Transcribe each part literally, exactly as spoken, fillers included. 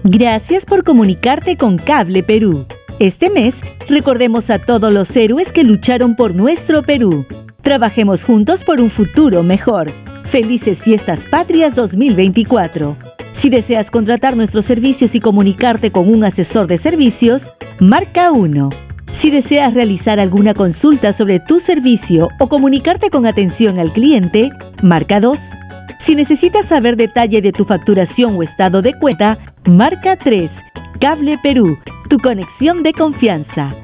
Gracias por comunicarte con Cable Perú. Este mes, recordemos a todos los héroes que lucharon por nuestro Perú. Trabajemos juntos por un futuro mejor. Felices Fiestas Patrias dos mil veinticuatro. Si deseas contratar nuestros servicios y comunicarte con un asesor de servicios, marca uno. Si deseas realizar alguna consulta sobre tu servicio o comunicarte con atención al cliente, marca dos. Si necesitas saber detalle de tu facturación o estado de cuenta, marca tres. Cable Perú, tu conexión de confianza.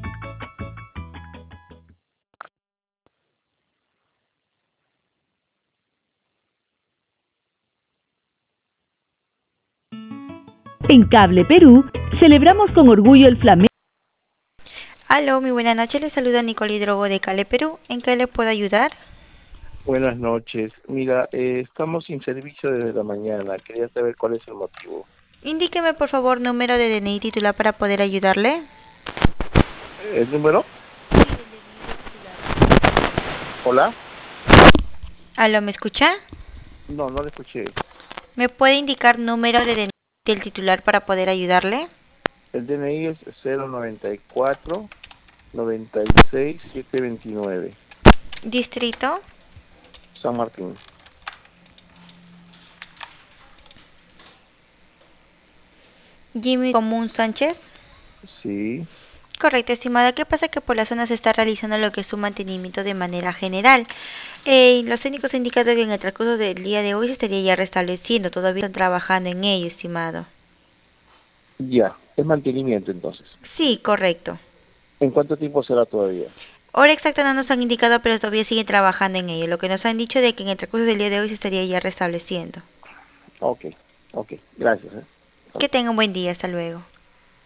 En Cable Perú, celebramos con orgullo el flamenco. Aló, muy buenas noches, le saluda Nicole Hidrogo de Cable Perú. ¿En qué le puedo ayudar? Buenas noches. Mira, eh, estamos sin servicio desde la mañana. Quería saber cuál es el motivo. Indíqueme por favor número de D N I titular para poder ayudarle. ¿El número? ¿Hola? Aló, ¿me escucha? No, no le escuché. ¿Me puede indicar número de D N I del titular para poder ayudarle? El D N I es cero noventa y cuatro noventa y seis setecientos veintinueve. Distrito. San Martín. Jimmy Común Sánchez. Sí. Correcto, estimada. ¿Qué pasa? Que por la zona se está realizando lo que es su mantenimiento de manera general. Eh, los técnicos han indicado que en el transcurso del día de hoy se estaría ya restableciendo. Todavía están trabajando en ello, estimado. Ya, es mantenimiento entonces. Sí, correcto. ¿En cuánto tiempo será todavía? Hora exacta no nos han indicado, pero todavía siguen trabajando en ello. Lo que nos han dicho de que en el transcurso del día de hoy se estaría ya restableciendo. Ok, ok. Gracias. ¿eh? Que tenga un buen día. Hasta luego.